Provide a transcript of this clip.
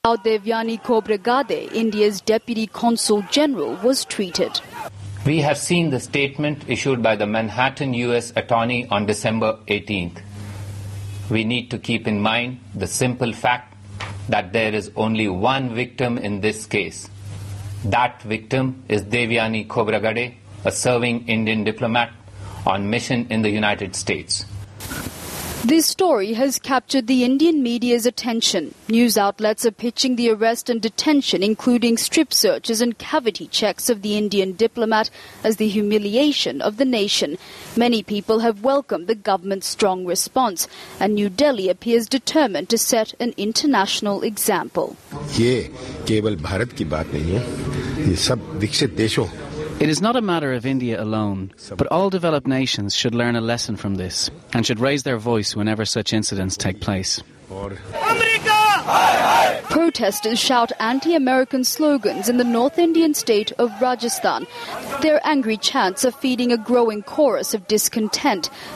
how Devyani Khobragade, India's Deputy Consul General, was treated. We have seen the statement issued by the Manhattan U.S. Attorney on December 18th. We need to keep in mind the simple fact that there is only one victim in this case. That victim is Devyani Khobragade, a serving Indian diplomat on mission in the United States. This story has captured the Indian media's attention. News outlets are pitching the arrest and detention, including strip searches and cavity checks of the Indian diplomat, as the humiliation of the nation. Many people have welcomed the government's strong response, and New Delhi appears determined to set an international example. ये केवल भारत की बात नहीं है, ये सब विकसित देशों. It is not a matter of India alone, but all developed nations should learn a lesson from this and should raise their voice whenever such incidents take place. Protesters shout anti-American slogans in the North Indian state of Rajasthan. Their angry chants are feeding a growing chorus of discontent